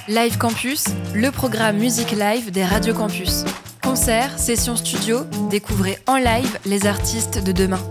Live Campus, le programme musique live des radios campus. Concerts, sessions studio, découvrez en live les artistes de demain.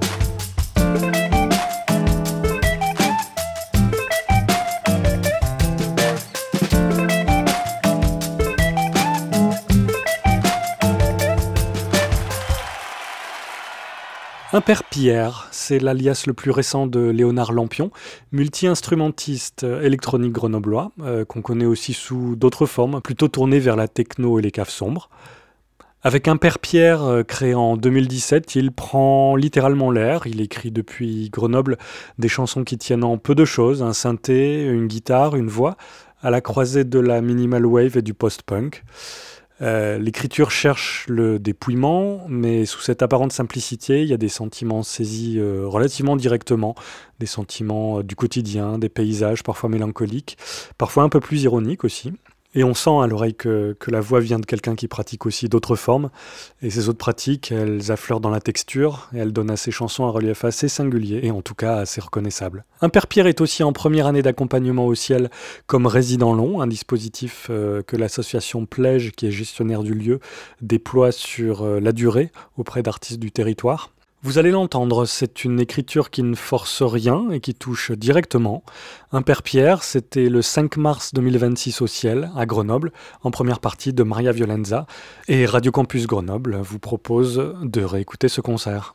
Un père Pierre, c'est l'alias le plus récent de Léonard Lampion, multi-instrumentiste électronique grenoblois, qu'on connaît aussi sous d'autres formes, plutôt tourné vers la techno et les caves sombres. Avec un père Pierre créé en 2017, il prend littéralement l'air. Il écrit depuis Grenoble des chansons qui tiennent en peu de choses, un synthé, une guitare, une voix, à la croisée de la minimal wave et du post-punk. L'écriture cherche le dépouillement, mais sous cette apparente simplicité, il y a des sentiments saisis relativement directement, des sentiments du quotidien, des paysages parfois mélancoliques, parfois un peu plus ironiques aussi. Et on sent à l'oreille que la voix vient de quelqu'un qui pratique aussi d'autres formes. Et ces autres pratiques, elles affleurent dans la texture et elles donnent à ces chansons un relief assez singulier et en tout cas assez reconnaissable. Un père Pierre est aussi en première année d'accompagnement au ciel comme résident long, un dispositif que l'association Plège, qui est gestionnaire du lieu, déploie sur la durée auprès d'artistes du territoire. Vous allez l'entendre, c'est une écriture qui ne force rien et qui touche directement. Un père Pierre, c'était le 5 mars 2026 au ciel, à Grenoble, en première partie de Maria Violenza. Et Radio Campus Grenoble vous propose de réécouter ce concert.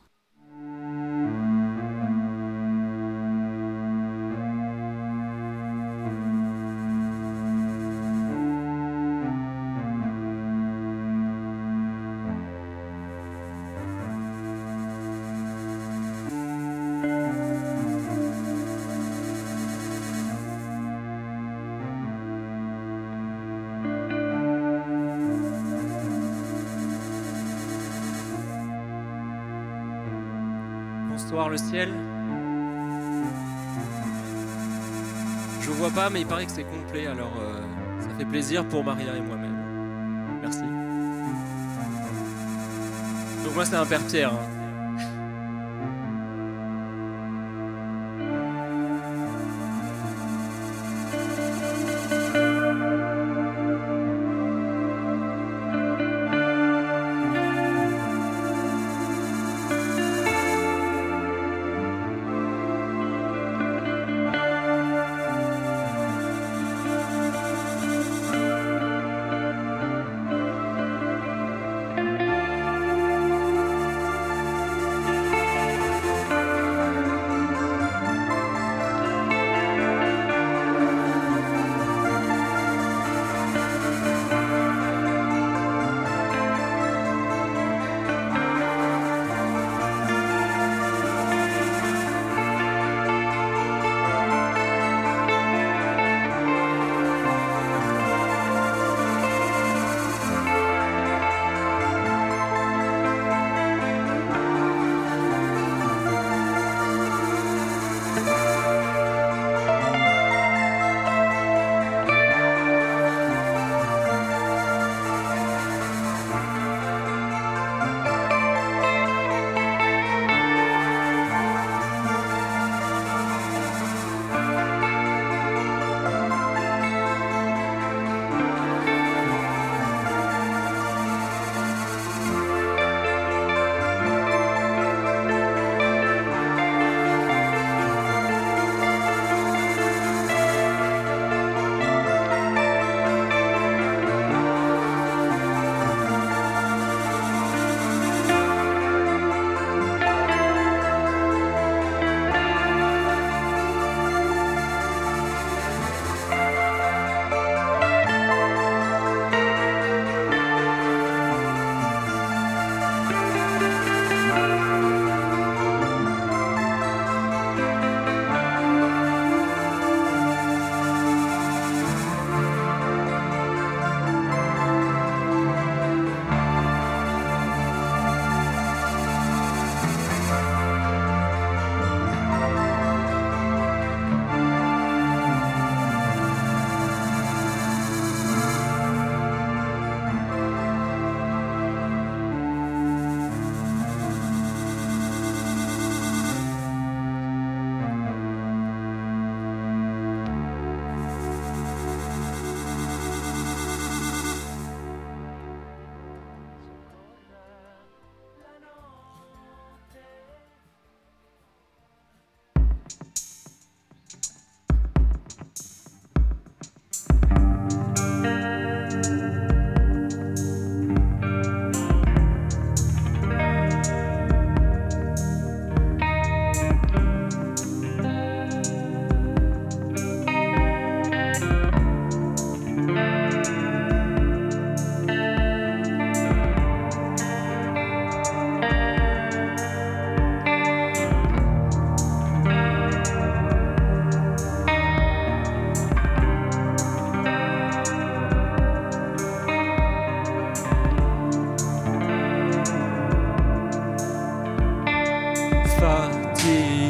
Bonsoir le ciel. Je vois pas, mais il paraît que c'est complet, alors ça fait plaisir pour Maria et moi-même. Merci. Donc moi c'est un père Pierre.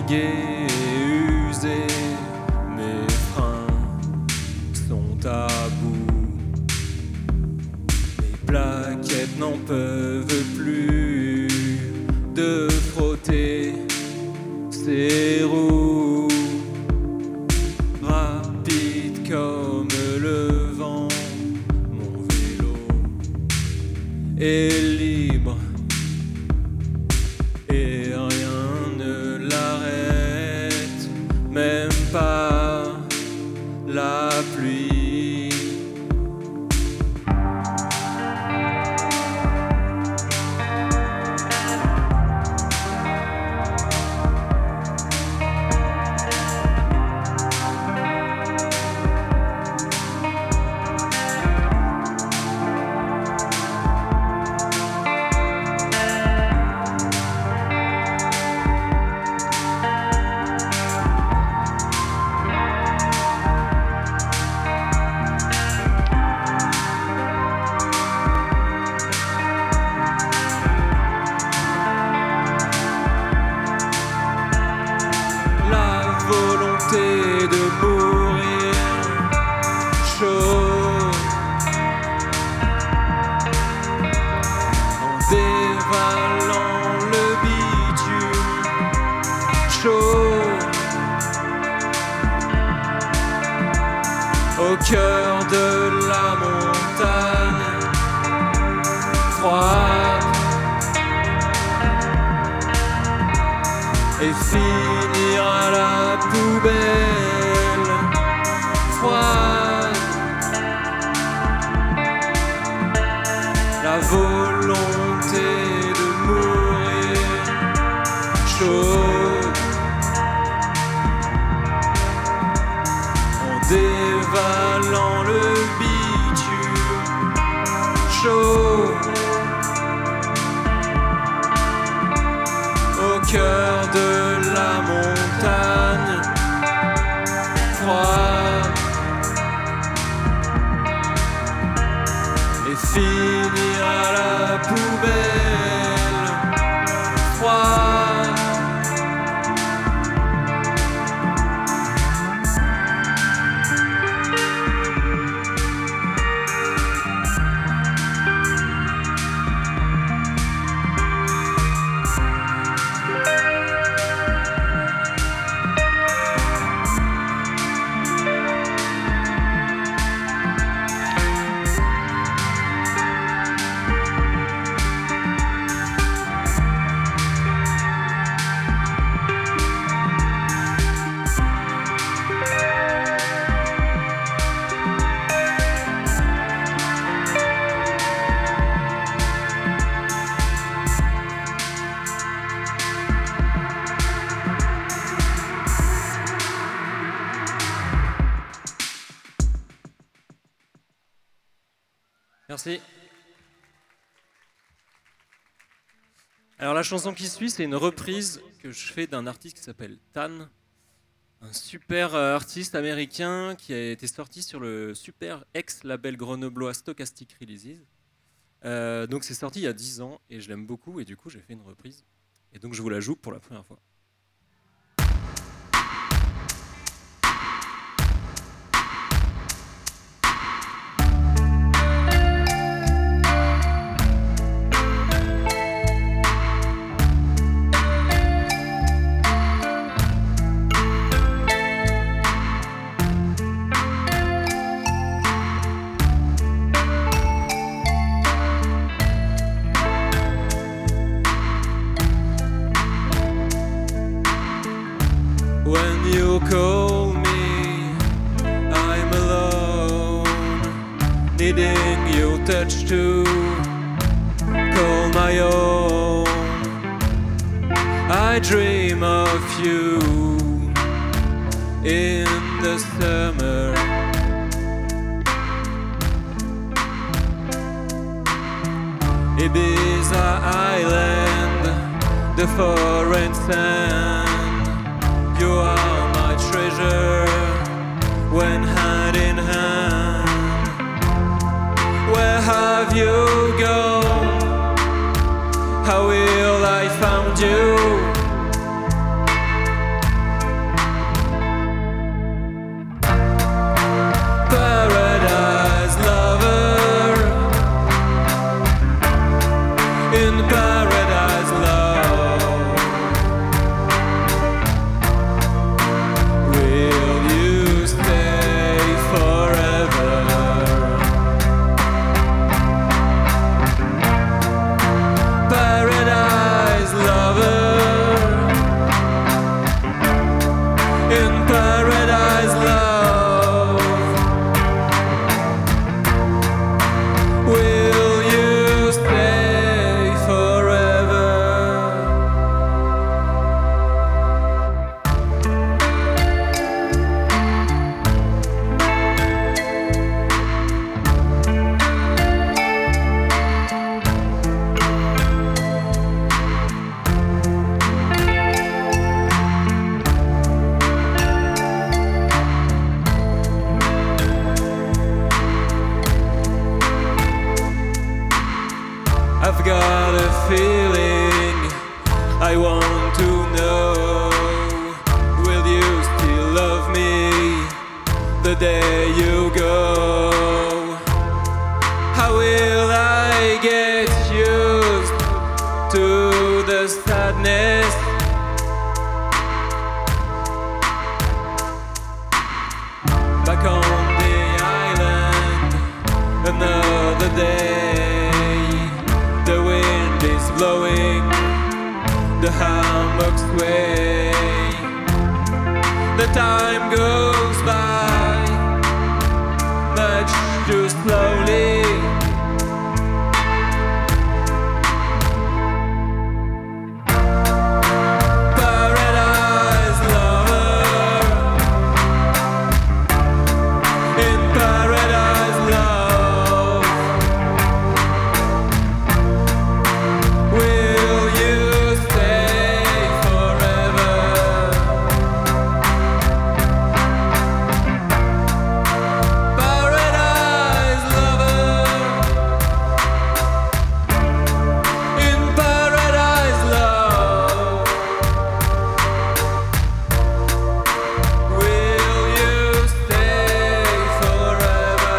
fatigué et usé, mes freins sont à bout. Mes plaquettes n'en peuvent plus de frotter ces roues. Rapide comme le vent, mon vélo est libre et rien ne l'arrête, même pas la pluie. Au cœur de la montagne froide et finir à la poubelle froide. La volonté de mourir chaude en dévalant le bitume chaud au cœur de la montagne froide et finir à la poubelle froide. Merci. Alors la chanson qui suit, c'est une reprise que je fais d'un artiste qui s'appelle Tan, un super artiste américain qui a été sorti sur le super ex-label grenoblois Stochastic Releases. Donc c'est sorti il y a 10 ans et je l'aime beaucoup et du coup j'ai fait une reprise. Et donc je vous la joue pour la première fois. When you call me, I'm alone, needing your touch to call my own. I dream of you in the summer. Ibiza Island, the foreign sand. You are my treasure when hand in hand. Where have you gone? How will I find you? Moxway. The time goes by much too slowly. Paradise lover, in paradise love, will you stay forever? Paradise lover, in paradise love, will you stay forever?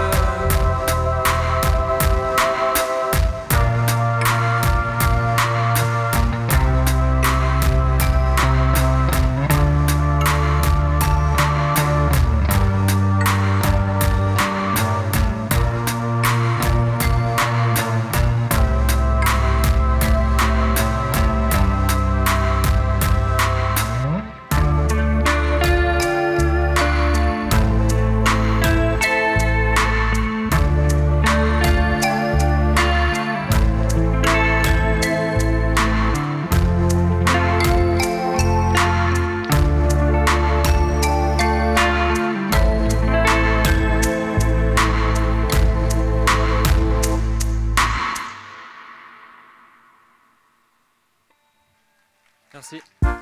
Merci.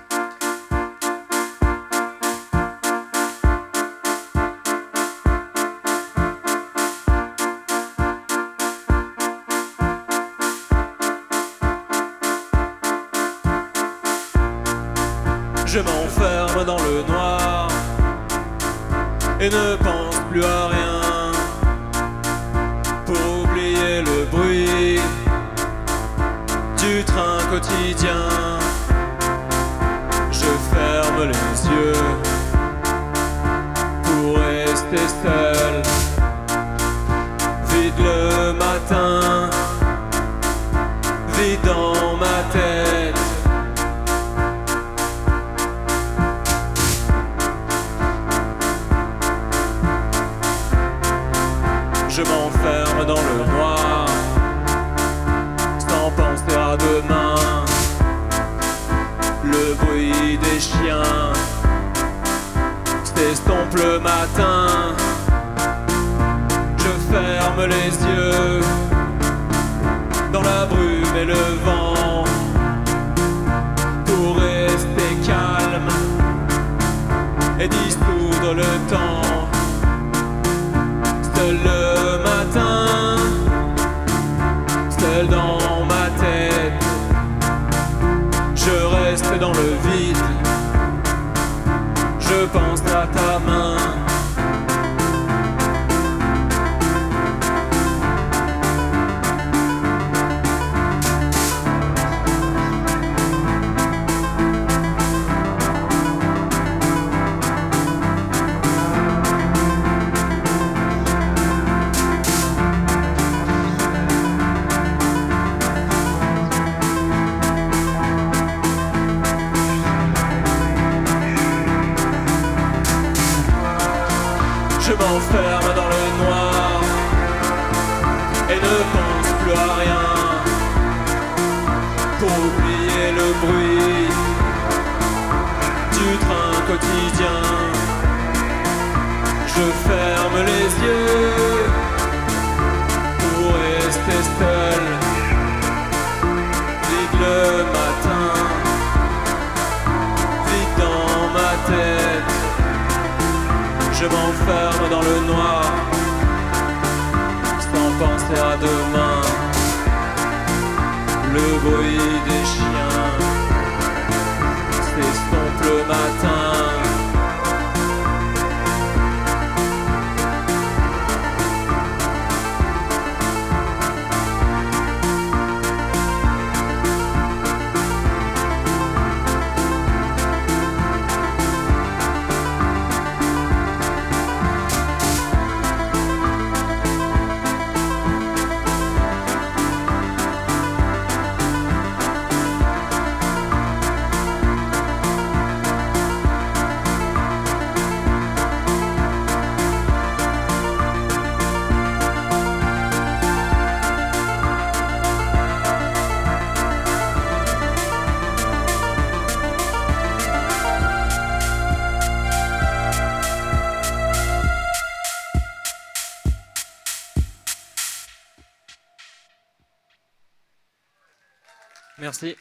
Je m'enferme dans le noir et ne pense plus à rien. Pour oublier le bruit du train quotidien, je ferme les yeux pour rester seul. Vide le matin, vide dans ma tête. Je m'enferme dans le noir, sans penser à demain. Le bruit des chiens s'estompe le matin. Je ferme les yeux dans la brume et le vent pour rester calme et dissoudre le temps. Seul le matin, seul dans ma tête, je reste dans le vide. Je pense à ta main. Je m'enferme dans le noir et ne pense plus à rien. Pour oublier le bruit du train quotidien, je ferme les yeux pour rester seul. Vide le matin, vide dans ma tête. Je m'enferme dans le noir, sans penser à demain. Le bruit des chiens s'estompe le matin. Merci.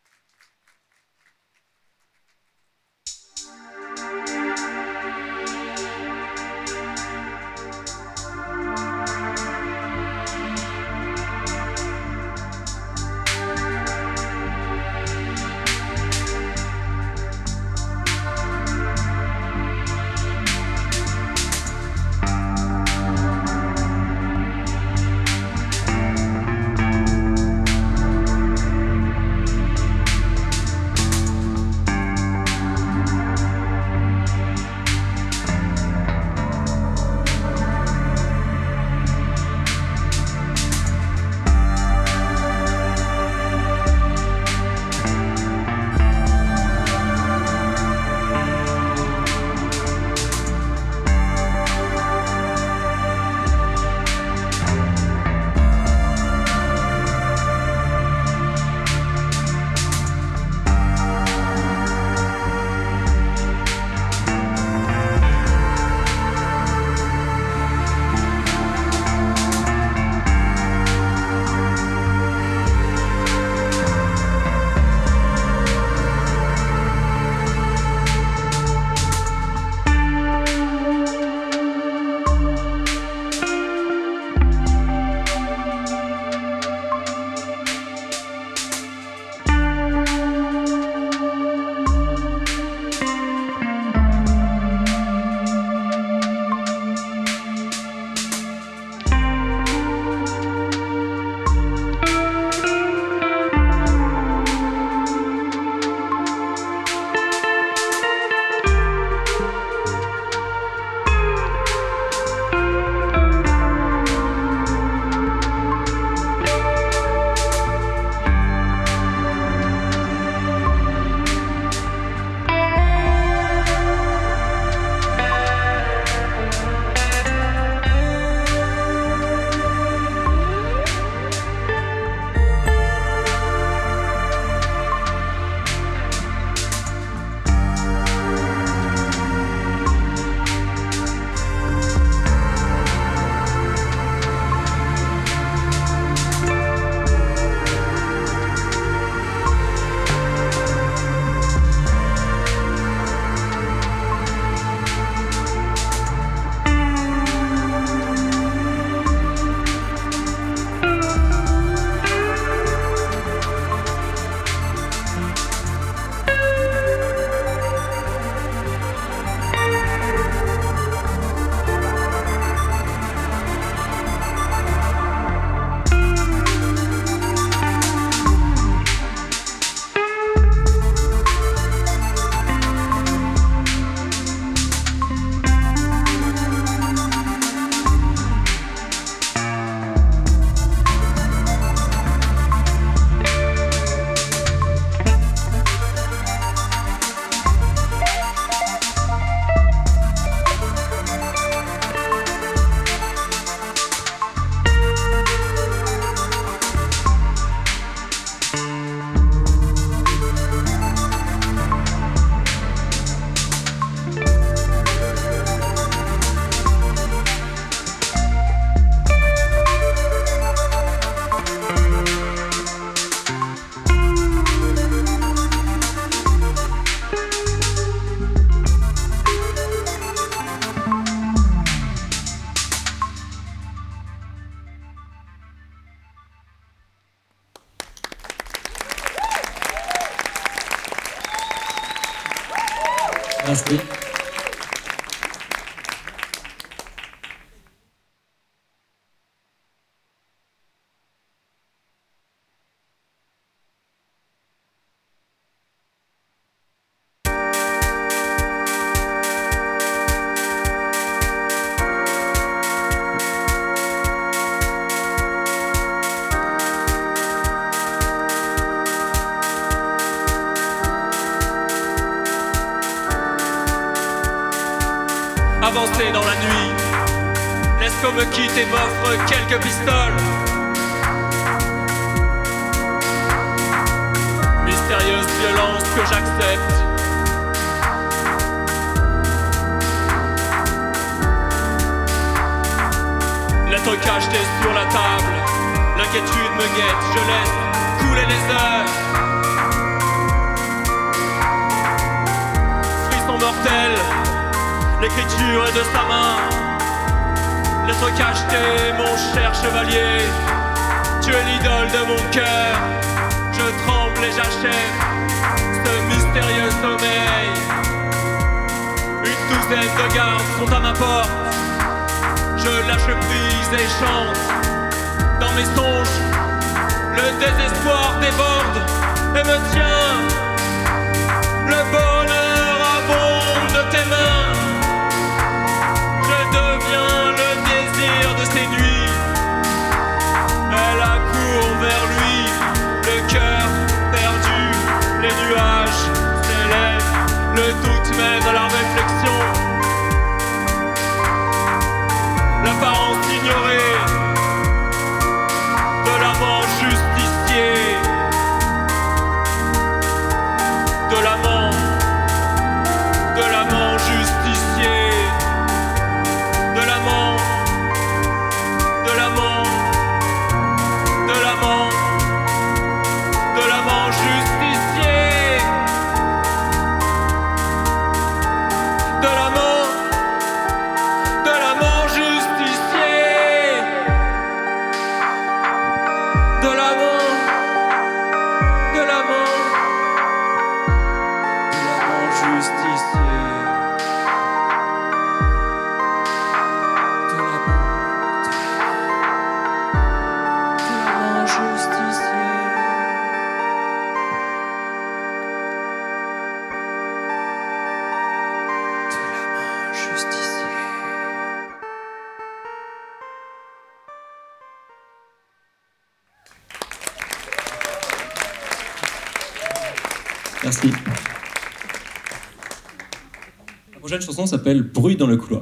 Merci. Avancer dans la nuit, laisse qu'on me quitte et m'offre quelques pistoles. Mystérieuse violence que j'accepte. Lettre cachetée sur la table, l'inquiétude me guette, je laisse couler s'écouler les heures. Frisson mortel, l'écriture est de sa main. Lettre cachetée, mon cher chevalier, tu es l'idole de mon cœur. Je tremble et j'achève ce mystérieux sommeil. Une douzaine de gardes sont à ma porte. Je lâche prise et chante. Dans mes songes, le désespoir déborde et me tient. Le bonheur abonde de tes mains. Je deviens le désir de ces nuits. Elle accourt vers lui, le cœur perdu. Les nuages s'élèvent, le doute mène à la réflexion. L'apparence ignorée de l'amant justicier, de l'amant justicier, de l'amant, de l'amant, de l'amant, de l'amant justicier, de l'amant justicier, de l'amant justicier. Merci. La prochaine chanson s'appelle Bruit dans le couloir.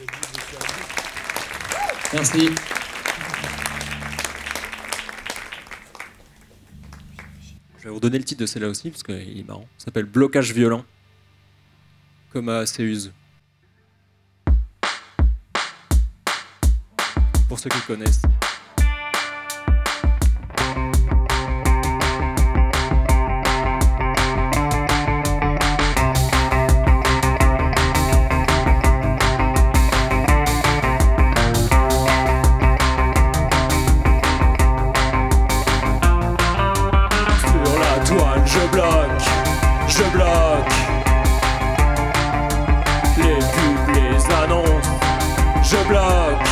Merci. Je vais vous donner le titre de celle-là aussi, parce qu'il est marrant. Ça s'appelle Blocage violent, comme à Céuse. Pour ceux qui connaissent. Je bloque les pubs, les annonces, je bloque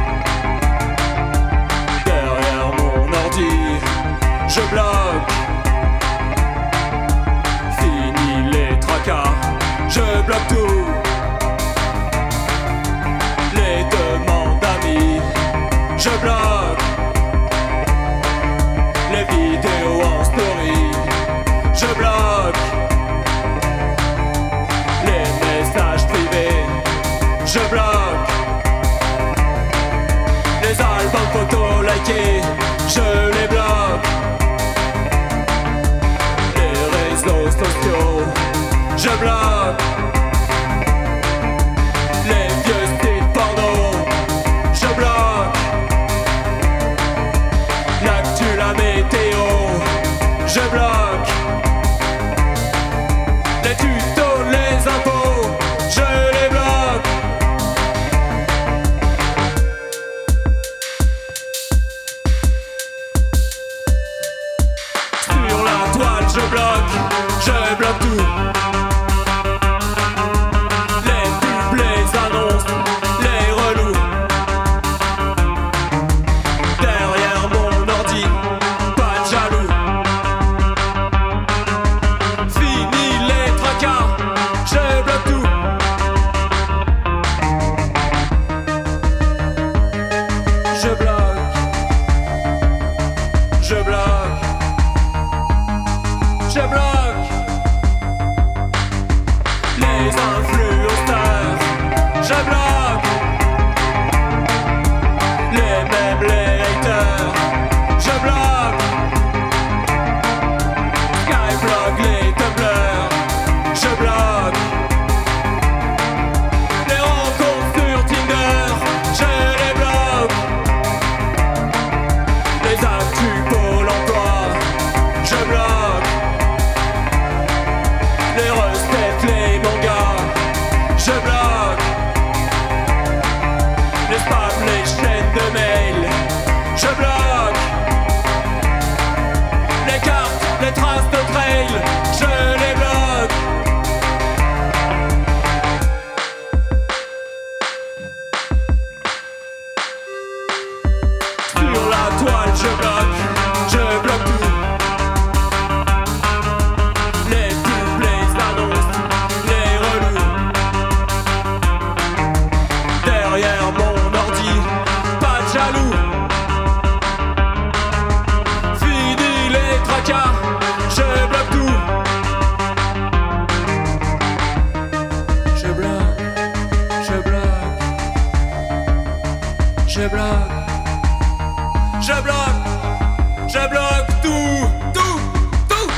derrière mon ordi, je bloque, fini les tracas, je bloque tout, les demandes d'amis, je bloque les vidéos en story, je bloque je bloque les albums photos likés, je les bloque les réseaux sociaux, je bloque les vieux sites porno, je bloque l'actu, la météo, je bloque les tutos, les infos, je les bloque. Je bloque tout. Les pubs, les annonces, les relous. Derrière mon ordi, pas de jaloux. Fini les tracas, je bloque tout. Je bloque. Je bloque. Je bloque les influenceurs, je bloque les mêmes, les haters, je bloque Skyblog, les Tumblr, je bloque les rencontres sur Tinder, je les bloque les actus Pôle emploi, je bloque les recettes, les mangas, je bloque les spams, les chaînes de mail, je bloque les cartes, les traces de trail, je les bloque. Sur la toile, je bloque tout. Derrière mon ordi, pas de jaloux. Fini les tracas, je bloque tout. Je bloque, je bloque, je bloque, je bloque, je bloque tout, tout, tout.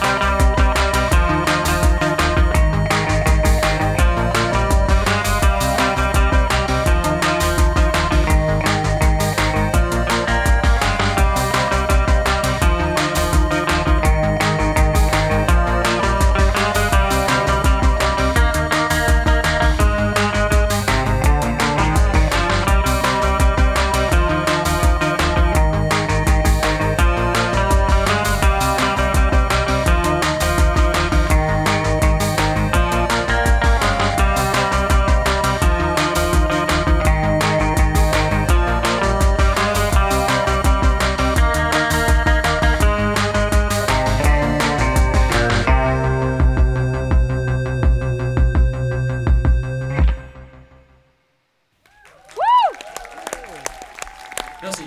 Merci.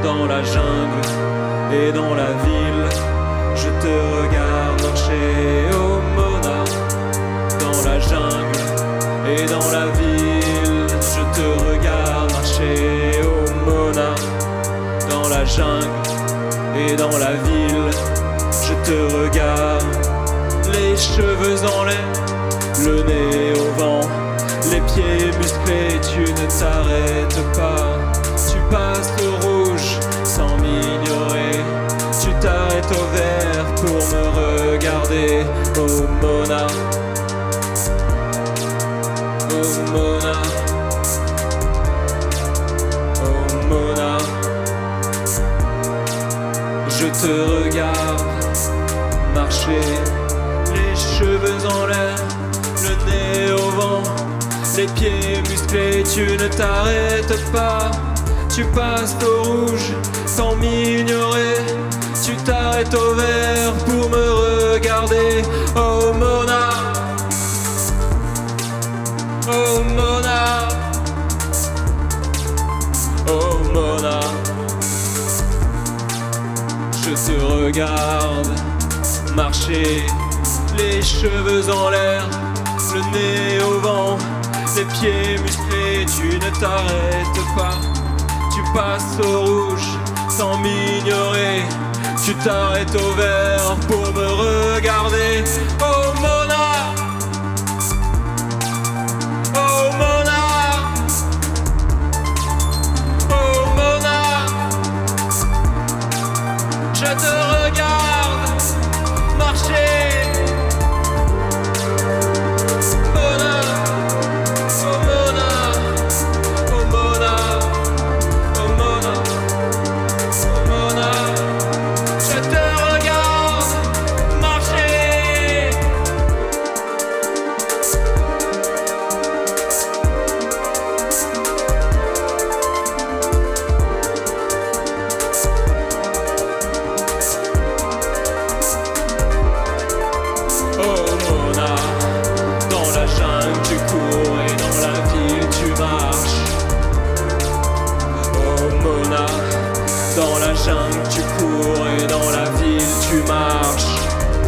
dans la jungle et dans la ville. Je te regarde marcher, oh Mona, dans la jungle et dans la ville. Je te regarde marcher, oh Mona, dans la jungle et dans la ville. Je te regarde, les cheveux en l'air, le nez au vent, les pieds musclés, tu ne t'arrêtes pas. Tu passes au rouge sans m'ignorer, tu t'arrêtes au vert pour me regarder, oh Mona, oh Mona, oh Mona. Je te regarde marcher, les cheveux en l'air, le nez au vent, les pieds musclés, tu ne t'arrêtes pas. Tu passes au rouge sans m'ignorer, tu t'arrêtes au vert pour me regarder, oh Mona, oh Mona, oh Mona. Je te regarde marcher, les cheveux en l'air, le nez au vent, les pieds musclés, tu ne t'arrêtes pas. Tu passes au rouge sans m'ignorer, tu t'arrêtes au vert pour me regarder, oh Mona, oh Mona, oh Mona. Je te regarde marcher, Mona, oh Mona, oh Mona, oh Mona, oh Mona. Je te regarde marcher. Oh Mona, dans la jungle tu cours et dans la ville tu marches. Oh Mona, dans la jungle tu cours et dans la ville tu marches.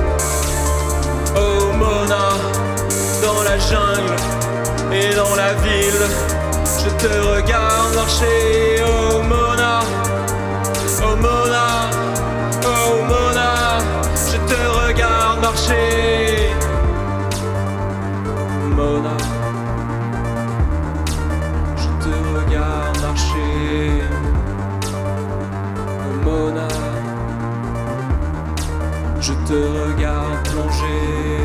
Oh Mona, dans la jungle et dans la ville, je te regarde marcher. Oh Mona, oh Mona, oh Mona, je te regarde marcher. Mona, je te regarde marcher. Oh Mona, je te regarde plonger.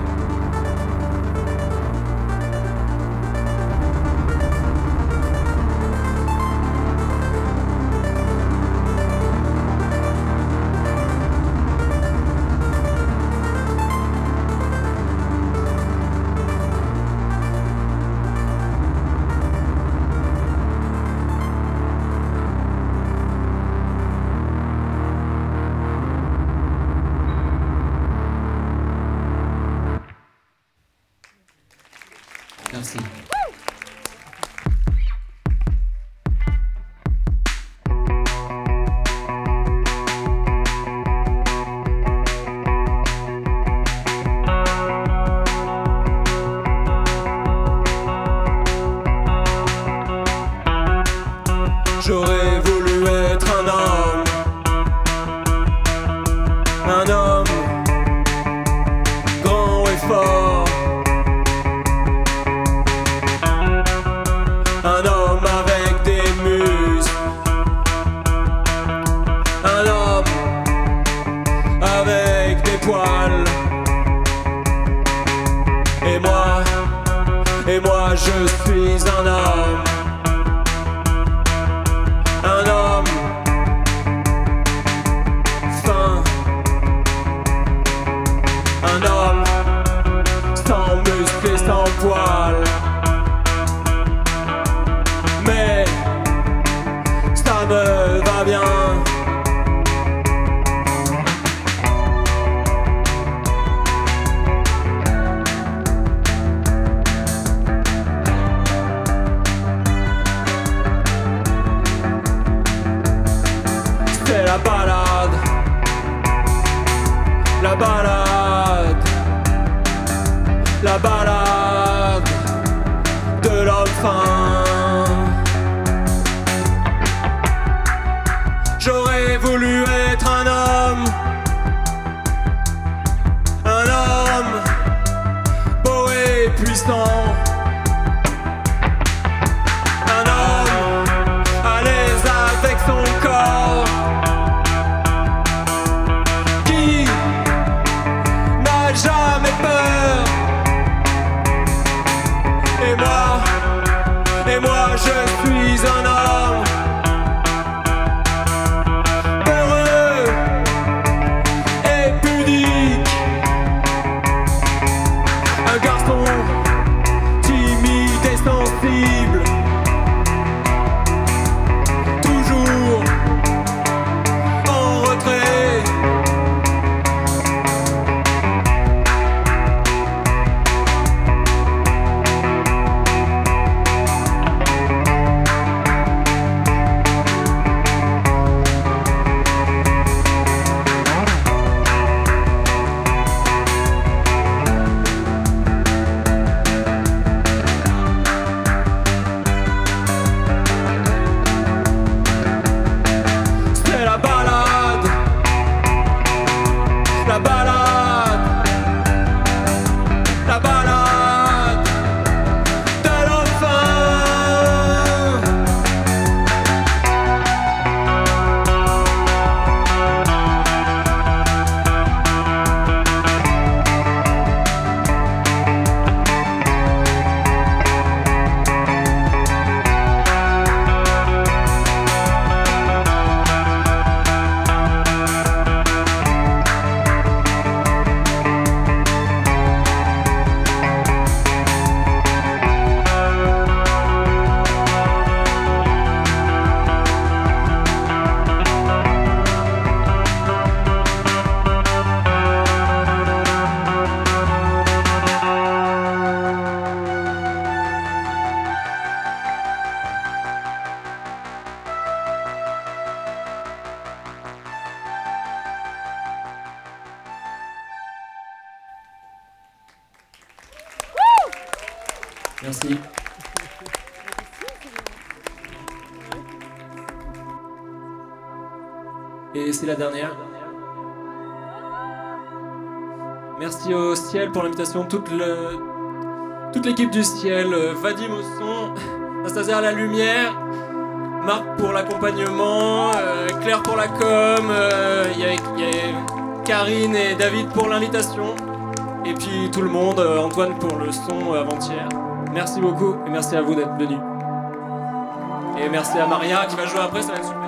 Merci. J'aurais voulu être un homme grand et fort, un homme avec des muscles, un homme avec des poils. Et moi je suis un homme. Un homme fin, un homme sans muscles et sans poils. Mais ça me va bien. la balade, la balade, la balade de l'homme fin. J'aurais voulu être un homme beau et puissant, un homme à l'aise avec son corps, qui n'a jamais peur. Et moi je suis un homme heureux et pudique, un garçon timide et sensible, toujours en retrait. C'est la balade, la balade, la balade de l'homme fin. Merci. Et c'est la dernière. Merci au Ciel pour l'invitation, toute l'équipe du Ciel, Vadim au son, Anastasia à la lumière, Marc pour l'accompagnement, Claire pour la com, il y a Karine et David pour l'invitation, et puis tout le monde, Antoine pour le son avant-hier. Merci beaucoup et merci à vous d'être venus. Et merci à Maria qui va jouer après, ça va être super.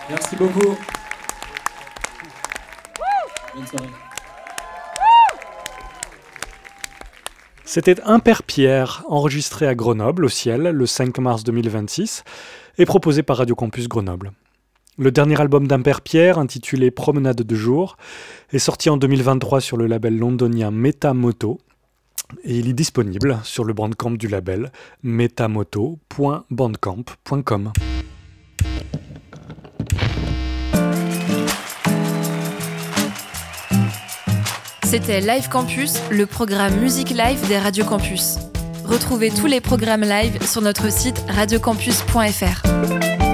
Merci beaucoup. Bonne soirée. C'était Un Père Pierre, enregistré à Grenoble, au Ciel, le 5 mars 2026, et proposé par Radio Campus Grenoble. Le dernier album d'Un Père Pierre, intitulé Promenade de jour, est sorti en 2023 sur le label londonien Metamoto, et il est disponible sur le bandcamp du label metamoto.bandcamp.com. C'était Live Campus, le programme Musique Live des Radio Campus. Retrouvez tous les programmes live sur notre site radiocampus.fr.